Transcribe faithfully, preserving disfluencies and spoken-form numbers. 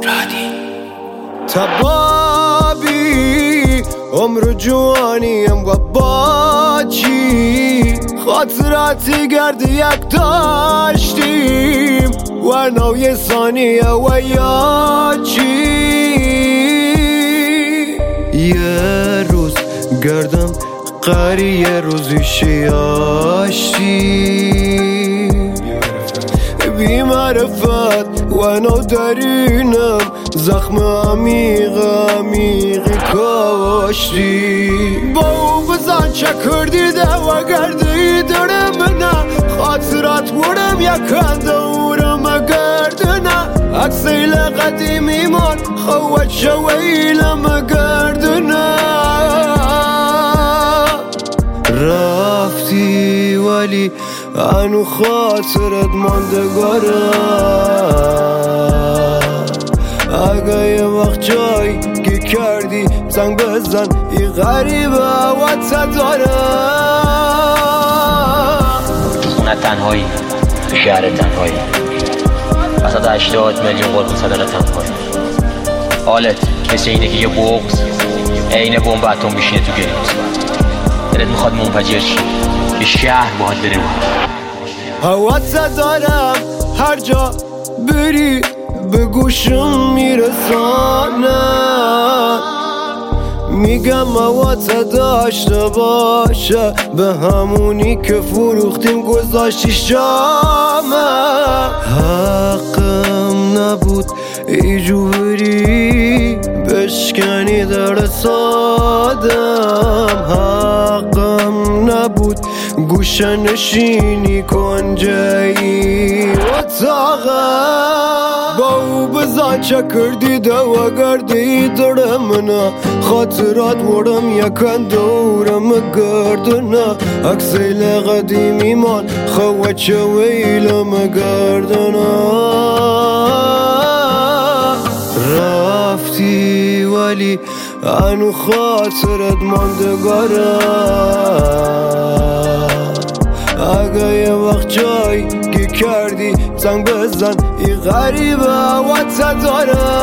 تبابی عمر جوانیم و باچی خاطراتی گرد یک داشتیم ورنو یه ثانیه و یا چی یه روز گردم قری یه روزی شیاشتی بی معرفت و نو درینم زخم عمیق عمیقی کاشتی با او بزن چه کردی ده و گردی داره منه خاطرات بودم یکن دورم گردنه اکسیل قدیمی من خوات شویلم گردنه رفتی ولی انو خاطرت ماندگاره اگه یه وقت جایی که کردی زنگ بزن ای غریبه و تداره خونه تنهایی تو شهر تنهایی وسط هشتاد میلیون قربون صدر تنهایی حالت مثل اینه که یه بغض عین بمب اتم میشینه تو گریت دلت میخواد منفجر شی یه شهر باهات بره رو هوات دارم هر جا بری به گوشم میرسانه میگم هوات داشته باشه به همونی که فروختیم گذاشتیش جامه حقم نبود ایجو بری بشکنی در سادم حقم نبود گوشه نشینی کنجایی اتاقم با او بزن چه کردی دو گردی داره منه خاطرات ورم یکن دورم گردنه اکسیل قدیمی من خواه چه ویلم گردنه رفتی ولی انو خاطرت ماندگاره اگه یه وقت جایی که کردی زنگ بزن ای غریبه و تداره